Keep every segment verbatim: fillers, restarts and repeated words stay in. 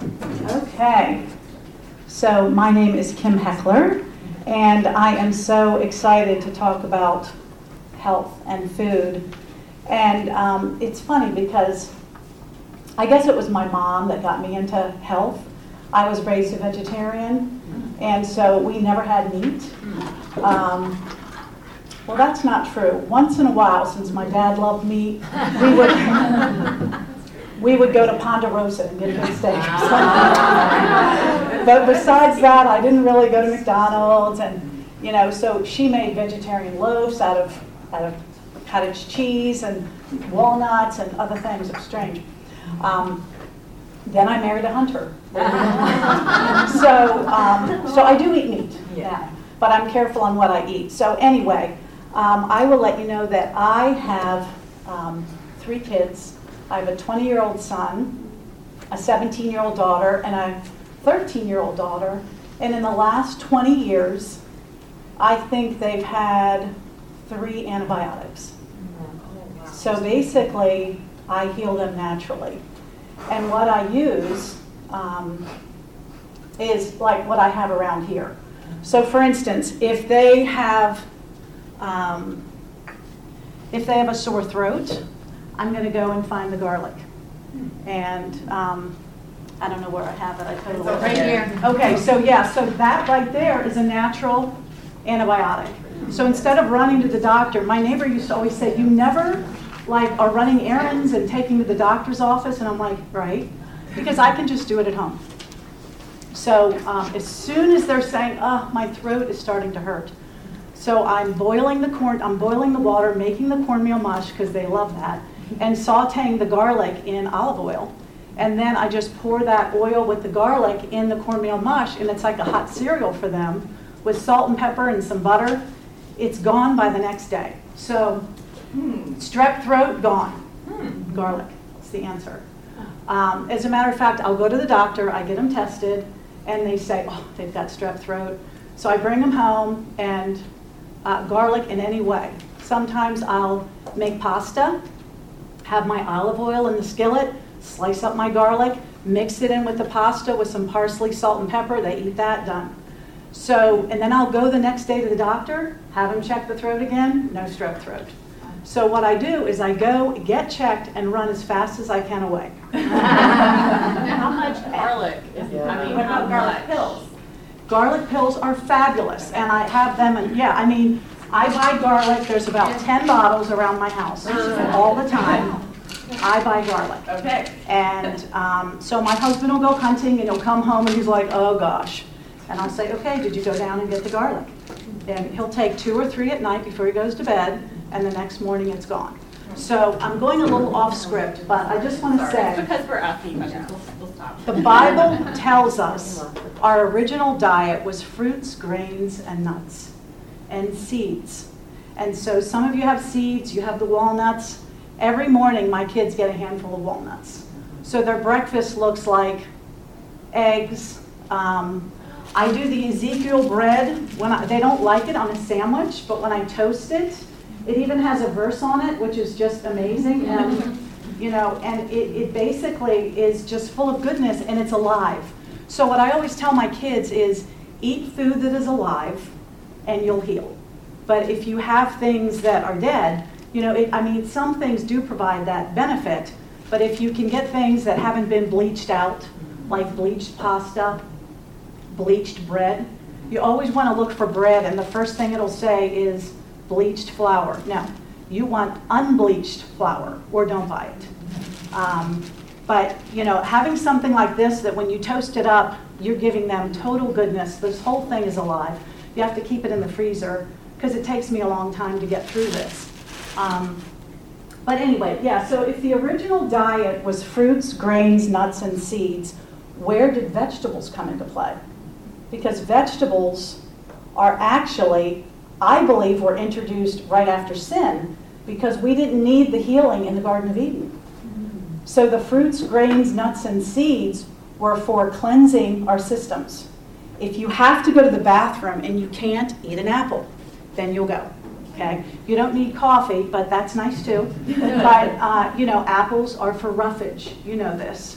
Okay, so my name is Kim Heckler, and I am so excited to talk about health and food. And um, it's funny because I guess it was my mom that got me into health. I was raised a vegetarian, and so we never had meat. Um, well, that's not true. Once in a while, since my dad loved meat, we would we would go to Ponderosa and get a good steak. But besides that, I didn't really go to McDonald's, and you know, so she made vegetarian loaves out of out of cottage cheese and walnuts and other things. It was strange. Um, then I married a hunter. so um, so I do eat meat now, but I'm careful on what I eat. So anyway, um, I will let you know that I have um, three kids. I have a twenty-year-old son, a seventeen-year-old daughter, and a thirteen-year-old daughter. And in the last twenty years, I think they've had three antibiotics. So basically, I heal them naturally. And what I use um, is like what I have around here. So for instance, if they have um, if they have a sore throat, I'm going to go and find the garlic. And um, I don't know where I have it. I totally It's right here. Okay, so yeah, so that right there is a natural antibiotic. So instead of running to the doctor, my neighbor used to always say, you never like are running errands and taking to the doctor's office, and I'm like, right, because I can just do it at home. So um, as soon as they're saying, oh, my throat is starting to hurt, so I'm boiling the corn, I'm boiling the water, making the cornmeal mush because they love that, and sauteing the garlic in olive oil, and then I just pour that oil with the garlic in the cornmeal mush, and it's like a hot cereal for them with salt and pepper and some butter. It's gone by the next day. So. Hmm. Strep throat, gone. Hmm. Garlic, that's the answer. Um, as a matter of fact, I'll go to the doctor, I get them tested, and they say, oh, they've got strep throat. So I bring them home, and uh, garlic in any way. Sometimes I'll make pasta, have my olive oil in the skillet, slice up my garlic, mix it in with the pasta with some parsley, salt, and pepper. They eat that, done. So, and then I'll go the next day to the doctor, have him check the throat again, no strep throat. So what I do is I go, get checked, and run as fast as I can away. How much garlic is, Yeah. I mean, What how about garlic much? pills? Garlic pills are fabulous, and I have them, and yeah, I mean, I buy garlic, there's about ten bottles around my house all the time. I buy garlic. Okay. And um, so my husband will go hunting, and he'll come home, and he's like, oh gosh. And I'll say, okay, did you go down and get the garlic? And he'll take two or three at night before he goes to bed, and the next morning it's gone. So I'm going a little off script, but I just want to Sorry, say, because we're asking questions, we'll, we'll stop. the Bible tells us our original diet was fruits, grains, and nuts, and seeds. And so some of you have seeds, you have the walnuts. Every morning my kids get a handful of walnuts. So their breakfast looks like eggs. Um, I do the Ezekiel bread. When I, they don't like it on a sandwich, but when I toast it, it even has a verse on it, which is just amazing. And, you know, and it, it basically is just full of goodness, and it's alive. So what I always tell my kids is, eat food that is alive, and you'll heal. But if you have things that are dead, you know, it, I mean, some things do provide that benefit, but if you can get things that haven't been bleached out, like bleached pasta, bleached bread, you always want to look for bread, and the first thing it'll say is bleached flour. No, you want unbleached flour, or don't buy it. Um, but, you know, having something like this that when you toast it up, you're giving them total goodness. This whole thing is alive. You have to keep it in the freezer, because it takes me a long time to get through this. Um, but anyway, yeah, so if the original diet was fruits, grains, nuts, and seeds, where did vegetables come into play? Because vegetables are actually, I believe, were introduced right after sin, because we didn't need the healing in the Garden of Eden. So the fruits, grains, nuts, and seeds were for cleansing our systems. If you have to go to the bathroom and you can't eat an apple, then you'll go. Okay? You don't need coffee, but that's nice too. But uh, you know, apples are for roughage. You know this.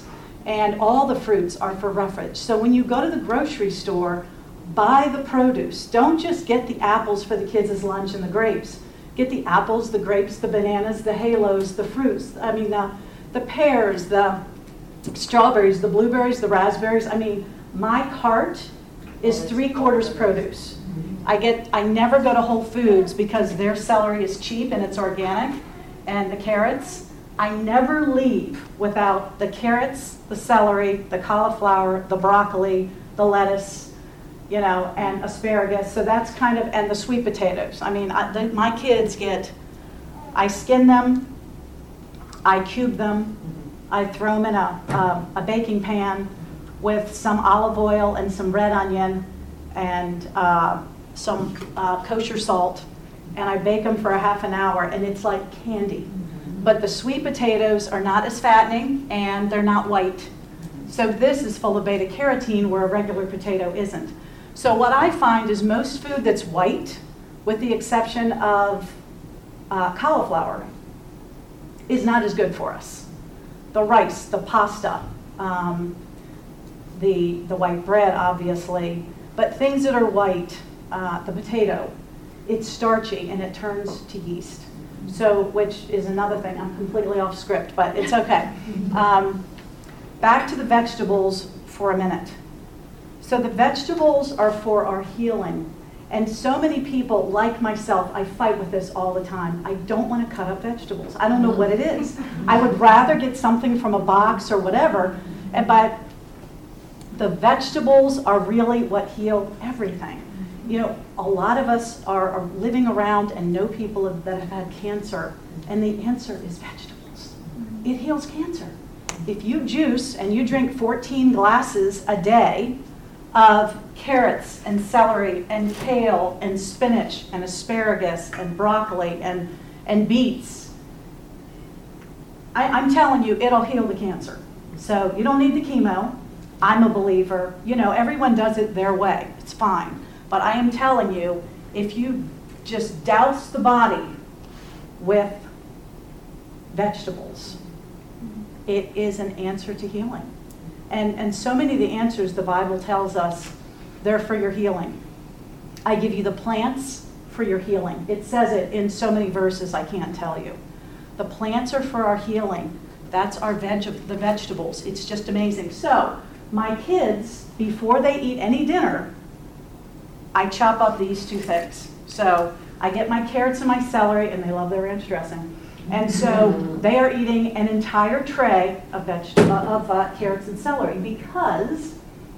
And all the fruits are for roughage. So when you go to the grocery store, buy the produce. Don't just get the apples for the kids' lunch and the grapes. Get the apples, the grapes, the bananas, the halos, the fruits. I mean, the, the pears, the strawberries, the blueberries, the raspberries. I mean, my cart is three quarters produce. I get, I never go to Whole Foods because their celery is cheap and it's organic, and the carrots. I never leave without the carrots, the celery, the cauliflower, the broccoli, the lettuce, you know, and asparagus. So that's kind of, and the sweet potatoes. I mean, I, the, my kids get, I skin them, I cube them, I throw them in a, um, a baking pan with some olive oil and some red onion and uh, some uh, kosher salt, and I bake them for a half an hour, and it's like candy. But the sweet potatoes are not as fattening, and they're not white. So this is full of beta carotene where a regular potato isn't. So what I find is most food that's white, with the exception of uh, cauliflower, is not as good for us. The rice, the pasta, um, the, the white bread, obviously, but things that are white, uh, the potato, it's starchy and it turns to yeast. So, which is another thing, I'm completely off script, but it's okay. Um, back to the vegetables for a minute. So the vegetables are for our healing. And so many people, like myself, I fight with this all the time. I don't want to cut up vegetables. I don't know what it is. I would rather get something from a box or whatever, and but the vegetables are really what heal everything. You know, a lot of us are, are living around and know people that have had cancer, and the answer is vegetables. It heals cancer. If you juice and you drink fourteen glasses a day of carrots and celery and kale and spinach and asparagus and broccoli and, and beets, I, I'm telling you, it'll heal the cancer. So you don't need the chemo. I'm a believer. You know, everyone does it their way. It's fine. But I am telling you, if you just douse the body with vegetables, it is an answer to healing. And, and so many of the answers the Bible tells us, they're for your healing. I give you the plants for your healing. It says it in so many verses I can't tell you. The plants are for our healing. That's our veg, the vegetables. It's just amazing. So my kids, before they eat any dinner, I chop up these two things. So I get my carrots and my celery, and they love their ranch dressing. And so they are eating an entire tray of vegetable of uh, carrots and celery because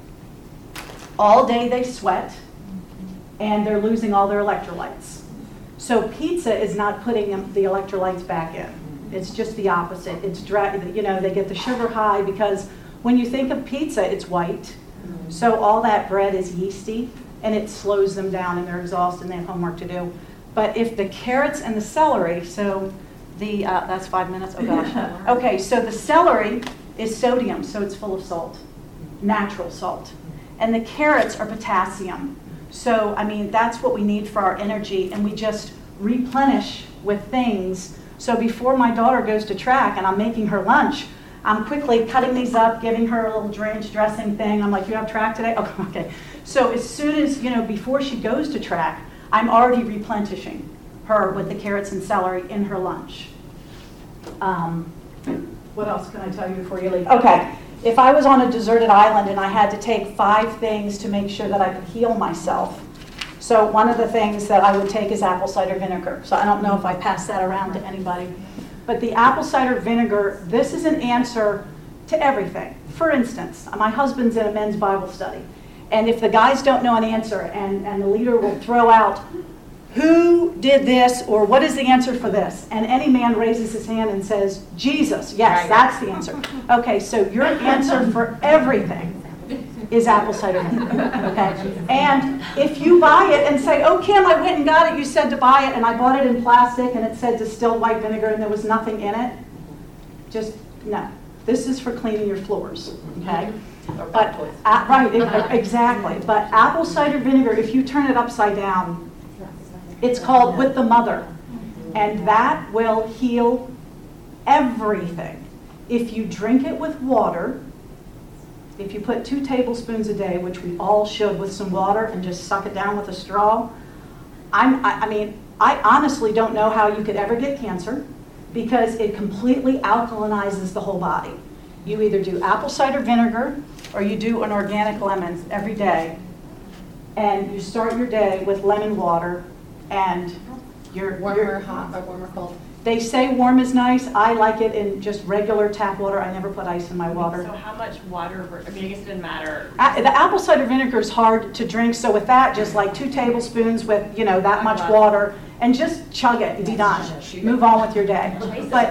all day they sweat and they're losing all their electrolytes. So pizza is not putting them, the electrolytes back in. It's just the opposite. It's dry, you know, they get the sugar high because when you think of pizza, it's white. So all that bread is yeasty and it slows them down and they're exhausted and they have homework to do. But if the carrots and the celery, so The, uh, that's five minutes, oh gosh. Okay, so the celery is sodium, so it's full of salt, natural salt. And the carrots are potassium. So, I mean, that's what we need for our energy, and we just replenish with things. So before my daughter goes to track and I'm making her lunch, I'm quickly cutting these up, giving her a little ranch dressing thing. I'm like, you have track today? Oh, okay. So as soon as, you know, before she goes to track, I'm already replenishing her with the carrots and celery in her lunch. Um, what else can I tell you before you leave? Okay, if I was on a deserted island and I had to take five things to make sure that I could heal myself, so one of the things that I would take is apple cider vinegar. So I don't know if I pass that around to anybody. But the apple cider vinegar, this is an answer to everything. For instance, my husband's in a men's Bible study. And if the guys don't know an answer and, and the leader will throw out, who did this, or what is the answer for this? And any man raises his hand and says, Jesus. Yes, right. That's the answer. Okay, so your answer for everything is apple cider vinegar. Okay? And if you buy it and say, oh, Kim, I went and got it. You said to buy it, and I bought it in plastic, and it said distilled white vinegar, and there was nothing in it. Just, no. This is for cleaning your floors. Okay? But, uh, right, exactly. But apple cider vinegar, if you turn it upside down, it's called With the Mother, and that will heal everything. If you drink it with water, If you put two tablespoons a day, which we all should with some water, and just suck it down with a straw, I'm, I, I mean, I honestly don't know how you could ever get cancer because it completely alkalinizes the whole body. You either do apple cider vinegar or you do an organic lemon every day, and you start your day with lemon water, and you're, Warmer, you're hot, or warmer, cold? They say warm is nice. I like it in just regular tap water. I never put ice in my water. So how much water, ver- I mean, I guess it didn't matter. A- The apple cider vinegar is hard to drink, so with that, just like two tablespoons with, you know, that much water, and just chug it and be done. Move on with your day. But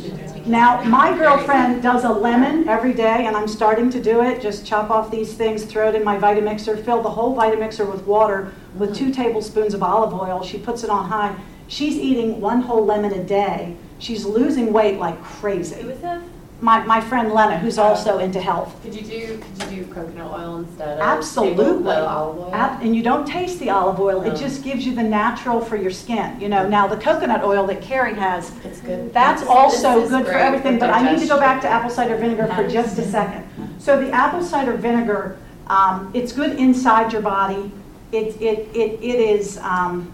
now, my girlfriend does a lemon every day, and I'm starting to do it. Just chop off these things, throw it in my Vitamixer, fill the whole Vitamixer with water with two tablespoons of olive oil. She puts it on high. She's eating one whole lemon a day. She's losing weight like crazy. Who is this? My, my friend Lena, who's also into health. Could you do, could you do coconut oil instead of? Absolutely. table- the olive oil? Ab- And you don't taste the olive oil. It Oh. just gives you the natural for your skin. You know, now the coconut oil that Carrie has, It's good. that's This- also this is good for great everything, but I need to go digestion. back to apple cider vinegar for just a second. So the apple cider vinegar, um, it's good inside your body. It, it, it, it is, um,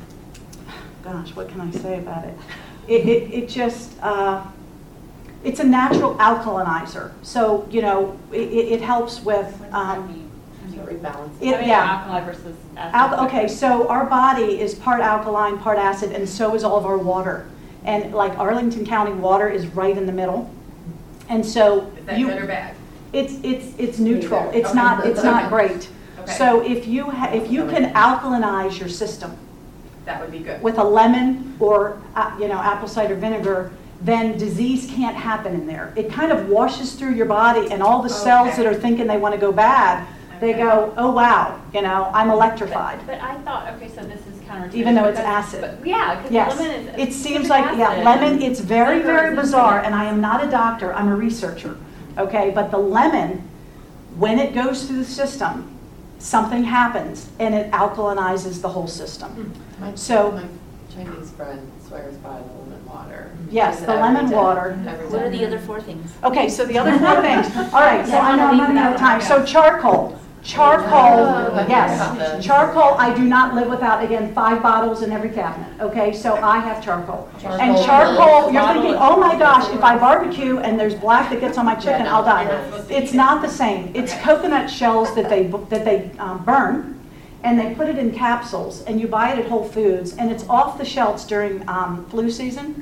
gosh, what can I say about it? It, it, it just, uh, it's a natural alkalinizer. So, you know, it, it it helps with, What does that um, mean? To rebalance. it- I mean, yeah. alkali versus acid. Al- okay, so our body is part alkaline, part acid, and so is all of our water. And like Arlington County water is right in the middle. And so Is that you, good or bad? it's, it's, it's neutral. Neither. It's Okay. not, it's not Okay. great. Okay. So if you, ha- if you can alkalinize your system That would be good. with a lemon or, uh, you know, apple cider vinegar, then disease can't happen in there. It kind of washes through your body, and all the cells Okay. that are thinking they want to go bad, they Okay. go, oh wow, you know, I'm electrified. But I thought, okay, so this is counterintuitive. Even though it's because- acid. but- Yeah, because Yes, lemon is. it seems it's like, acid. yeah, lemon, it's very, Vinegar very is bizarre, acidic. and I am not a doctor, I'm a researcher, okay? But the lemon, when it goes through the system, something happens, and it alkalinizes the whole system. My- So- My Chinese friend swears by the lemon water. Yes, Uses the it every lemon day, water. every What are day. the other four things? Okay, so the other four things, all right, so Yeah, I know I'm running out of time. So charcoal, Oh, charcoal, okay. yes. Charcoal, I do not live without, again, five bottles in every cabinet, okay? So I have charcoal. And Charcoal. charcoal, you're Bottle thinking, of- oh my gosh, if I barbecue and there's black that gets on my chicken, I'll die. It's not the same. It's coconut shells that they, that they um, burn, and they put it in capsules, and you buy it at Whole Foods, and it's off the shelves during um, flu season.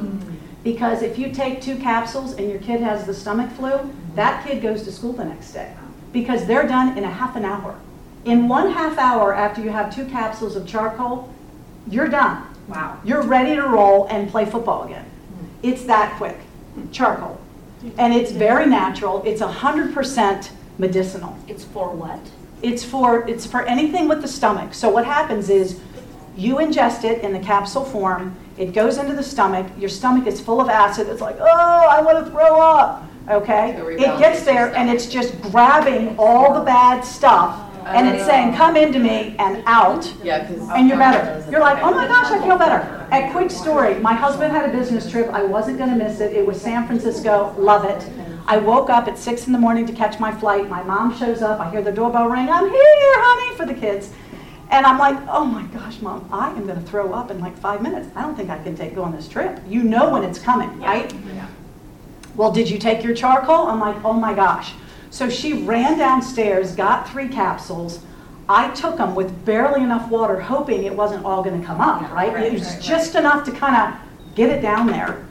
Because if you take two capsules and your kid has the stomach flu, that kid goes to school the next day. Because they're done in a half an hour. In one half hour after you have two capsules of charcoal, you're done. Wow. You're ready to roll and play football again. It's that quick, charcoal. And it's very natural. It's one hundred percent medicinal. It's for what? It's for, it's for anything with the stomach. So what happens is you ingest it in the capsule form, it goes into the stomach, your stomach is full of acid, it's like, oh, I want to throw up, okay? So it It gets rebalances there your and stomach. it's just grabbing all the bad stuff and it's saying, come into me and out. Yeah, because. And you're better. You're like, oh my gosh, I feel better. A quick story, my husband had a business trip, I wasn't gonna miss it, it was San Francisco, love it. I woke up at six in the morning to catch my flight, my mom shows up, I hear the doorbell ring, I'm here, honey, for the kids. And I'm like, oh my gosh, Mom, I am gonna throw up in like five minutes. I don't think I can take, go on this trip. You know when it's coming, right? Yeah. Well, did you take your charcoal? I'm like, oh my gosh. So she ran downstairs, got three capsules. I took them with barely enough water, hoping it wasn't all gonna come up, Yeah, right? right, It was right, just enough to kind of get it down there.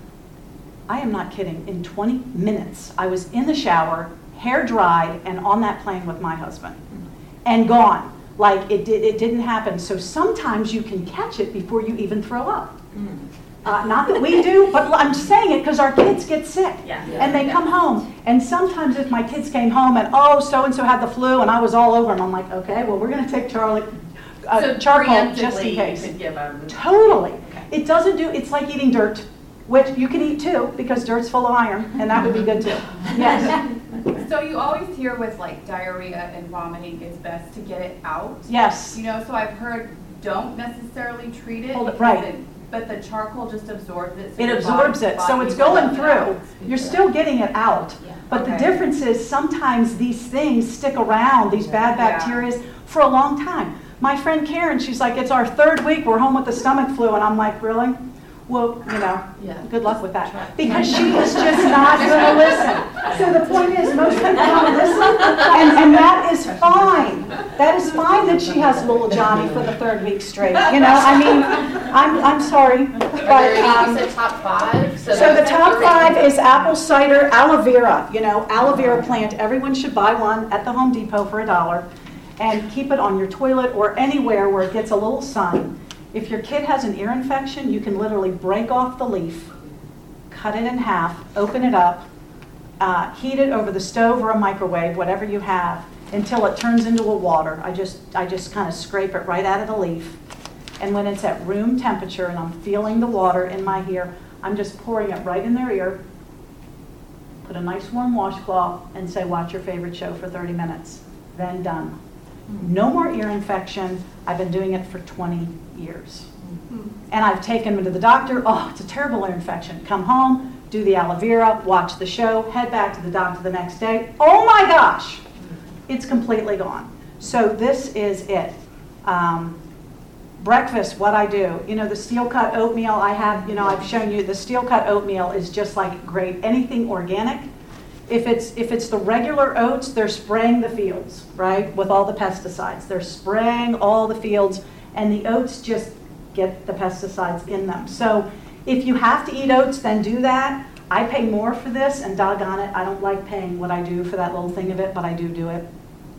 I am not kidding, in twenty minutes, I was in the shower, hair dried, and on that plane with my husband. And gone, like it, did, it didn't happen. So sometimes you can catch it before you even throw up. Uh, not that we do, but I'm saying it because our kids get sick. Yeah. And they come home. And sometimes if my kids came home and, oh, so-and-so had the flu and I was all over them, I'm like, okay, well, we're going to take Charlie, uh, So charcoal just preemptively, in you case. could give them. Totally. Okay. It doesn't do, it's like eating dirt, which you can eat too because dirt's full of iron and that would be good too. Yes, So you always hear with like diarrhea and vomiting, it's best to get it out. yes. You know, so I've heard don't necessarily treat it. Hold it, because right. it- But the charcoal just absorbs it? so It your absorbs body- it, so body it's going doesn't- through. You're still getting it out. But the Okay. difference is sometimes these things stick around, these bad Yeah. bacteria, for a long time. My friend Karen, she's like, it's our third week, we're home with the stomach flu, and I'm like, really? Well, you know, Yeah. good luck with that. Because she is just not going to listen. So the point is, most people don't listen, and, and that is fine. That is fine that she has little Johnny for the third week straight, you know? I mean, I'm, I'm sorry, Are but, there any, um, you said top five? so the that's top really- five is apple cider aloe vera. You know, aloe vera plant, everyone should buy one at the Home Depot for a dollar and keep it on your toilet or anywhere where it gets a little sun. If your kid has an ear infection, you can literally break off the leaf, cut it in half, open it up, uh, heat it over the stove or a microwave, whatever you have, until it turns into a water. I just, I just kind of scrape it right out of the leaf. And when it's at room temperature and I'm feeling the water in my ear, I'm just pouring it right in their ear, put a nice warm washcloth, and say, watch your favorite show for thirty minutes. Then done. No more ear infection. I've been doing it for twenty years. And I've taken them to the doctor. Oh, it's a terrible ear infection. Come home, do the aloe vera, watch the show, head back to the doctor the next day. Oh my gosh, it's completely gone. So this is it. Um, breakfast, what I do, you know, the steel cut oatmeal I have, you know, I've shown you, the steel cut oatmeal is just like great. Anything organic. If it's, if it's the regular oats, they're spraying the fields, right, with all the pesticides. They're spraying all the fields, and the oats just get the pesticides in them. So if you have to eat oats, then do that. I pay more for this, and doggone it, I don't like paying what I do for that little thing of it, but I do do it.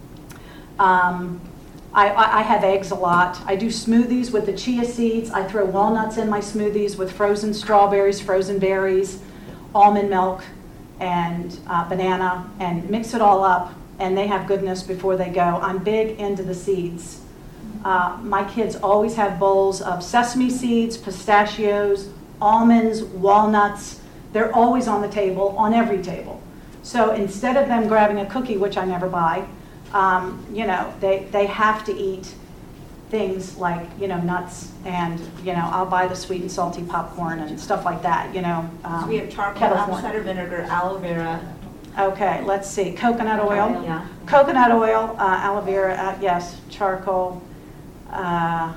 Um, I, I, I have eggs a lot. I do smoothies with the chia seeds. I throw walnuts in my smoothies with frozen strawberries, frozen berries, almond milk, and uh, banana, and mix it all up, and they have goodness before they go. I'm big into the seeds. Uh, my kids always have bowls of sesame seeds, pistachios, almonds, walnuts. They're always on the table, on every table. So instead of them grabbing a cookie, which I never buy, um, you know, they, they have to eat things like, you know, nuts, and, you know, I'll buy the sweet and salty popcorn and stuff like that, you know. Um, So we have charcoal, kettle apple corn. cider vinegar, aloe vera. Okay, let's see, coconut oil. Yeah. Coconut oil, uh, aloe vera, uh, yes, charcoal. Uh,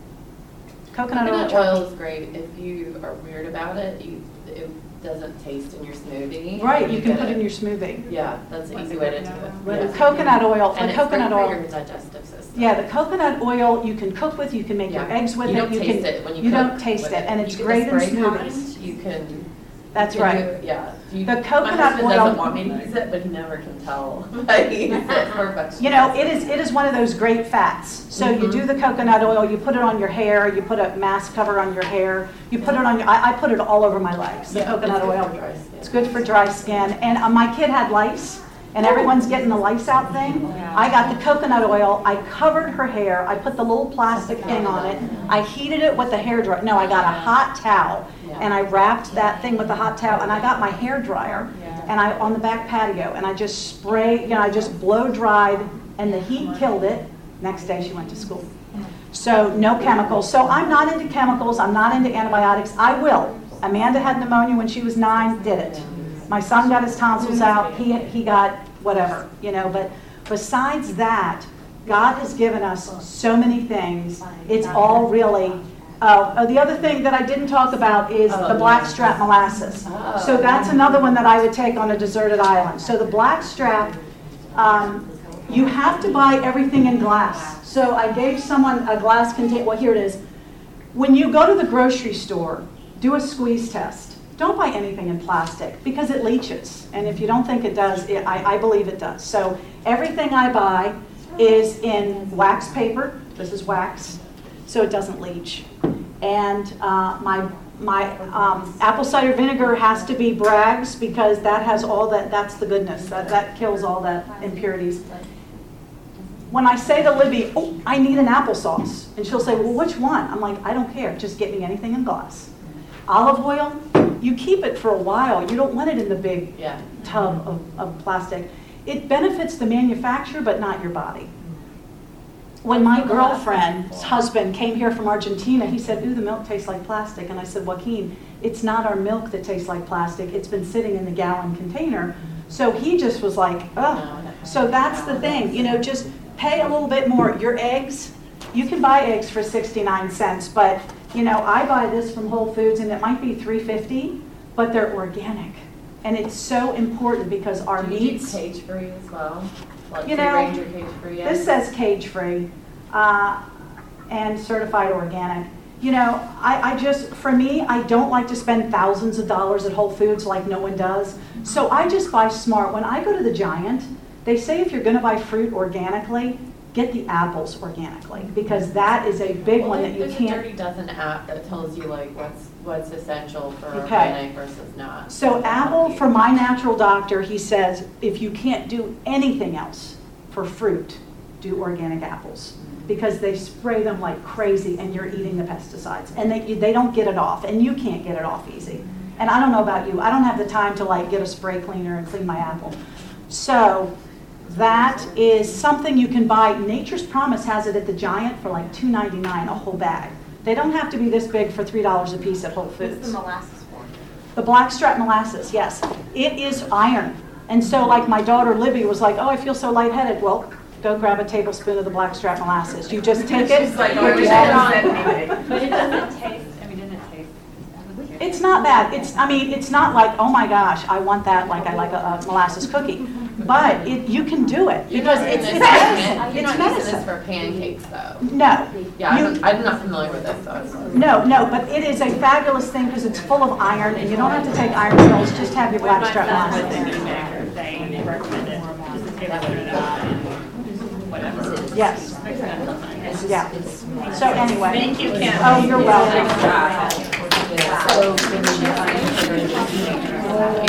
coconut, Coconut oil. oil is great if you are weird about it. You, it doesn't taste in your smoothie. Right, you can get put it in your smoothie. Yeah, that's an easy way to do it. Right, Yeah. coconut oil, And the it's coconut great for oil. your digestive system. Yeah, the coconut oil you can cook with, you can make your Yeah. eggs with You it. don't you taste can, it when you You cook don't taste with it, and it's You get great the in spray smoothies. kind, You can. That's you can right. do- Yeah. You- The coconut My husband oil- doesn't want me to use it, but he never can tell. I use it for vegetables. You know, it is, it is one of those great fats. So you do the coconut oil, you put it on your hair, you put a mask cover on your hair, you put it on your, I, I put it all over my legs, the Yeah, coconut it's good oil. for dry skin. It's good for dry skin. And uh, my kid had lice, and everyone's getting the lice out thing. I got the coconut oil, I covered her hair, I put the little plastic thing on it, I heated it with the hair dryer. No, I got a hot towel, and I wrapped that thing with the hot towel, and I got my hair dryer, and I, on the back patio, and I just spray, you know, I just blow dried, and the heat killed it. Next day she went to school. So no chemicals. So I'm not into chemicals, I'm not into antibiotics. I will. Amanda had pneumonia when she was nine, did it. My son got his tonsils out, he, he got whatever, you know, but besides that, God has given us so many things. It's all really, uh, oh, the other thing that I didn't talk about is the blackstrap molasses. So that's another one that I would take on a deserted island. So the blackstrap, um, you have to buy everything in glass. So I gave someone a glass container, well here it is. When you go to the grocery store, do a squeeze test. Don't buy anything in plastic because it leaches. And if you don't think it does, it, I, I believe it does. So everything I buy is in wax paper. This is wax, so it doesn't leach. And uh, my my um, apple cider vinegar has to be Bragg's because that has all that, that's the goodness. That, that kills all that impurities. When I say to Libby, oh, I need an applesauce, and she'll say, well, which one? I'm like, I don't care, just get me anything in glass. Olive oil, you keep it for a while. You don't want it in the big Yeah. tub of, of plastic. It benefits the manufacturer, but not your body. when my girlfriend's husband came here from Argentina, he said, ooh, the milk tastes like plastic. And I said, Joaquin, it's not our milk that tastes like plastic. It's been sitting in the gallon container. So he just was like, oh. So that's the thing, you know, just pay a little bit more. Your eggs, you can buy eggs for sixty-nine cents, but, you know, I buy this from Whole Foods and it might be three fifty, but they're organic. And it's so important because our Do you do meats. cage-free as well? Like You free know, range or cage-free? This says cage-free uh, and certified organic. You know, I, I just, for me, I don't like to spend thousands of dollars at Whole Foods like no one does. So I just buy smart. When I go to the Giant, they say if you're going to buy fruit organically, get the apples organically because that is a big Well, one that you there's a can't. Dirty Dozen app that tells you like what's what's essential for Okay. organic versus not. So apple, for my natural doctor, he says if you can't do anything else for fruit, do organic apples. Because they spray them like crazy and you're eating the pesticides. And they, they don't get it off, and you can't get it off easy. And I don't know about you, I don't have the time to like get a spray cleaner and clean my apple. So that is something you can buy. Nature's Promise has it at the Giant for like two ninety-nine, a whole bag. They don't have to be this big for three dollars a piece at Whole Foods. What's the molasses for? The blackstrap molasses, yes. It is iron. And so like my daughter Libby was like, oh, I feel so lightheaded. Well, go grab a tablespoon of the blackstrap molasses. You just take it. She's like, put oh, the you egg should on. have sent me. But it doesn't taste, I mean, didn't it taste? It's not bad. It's, I mean, it's not like, oh my gosh, I want that like I like a, a molasses cookie. But it, you can do it You're because not it's, using it's this for medicine. pan- You're It's not using this medicine. for pancakes though. No. Yeah, You- I'm, I'm not familiar with this, so. it's- No, no, but it is a fabulous thing because it's full of iron and you don't have to take iron pills, just have your When my blackstrap son was molasses. in New they recommended just a tablespoon of that and whatever. Yes, Mix it until fine. yeah. So anyway. Thank you, Kim. Oh, you're welcome. So,